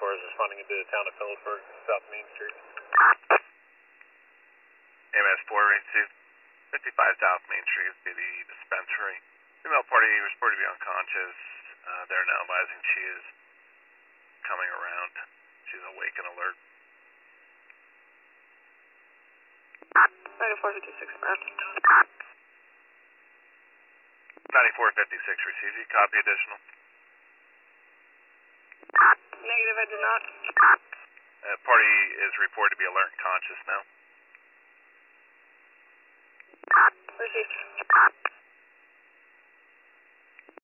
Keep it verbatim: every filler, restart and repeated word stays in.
ninety-four is responding into the town of Phillipsburg, South Main Street. M S four two, fifty-five South Main Street, the dispensary. Female party was reported to be unconscious. Uh, they're now advising she is coming around. She's awake and alert. ninety-four fifty-six, ninety-four fifty-six received. You copy additional? Negative, I do not. Uh, party is reported to be alert and conscious now. Received.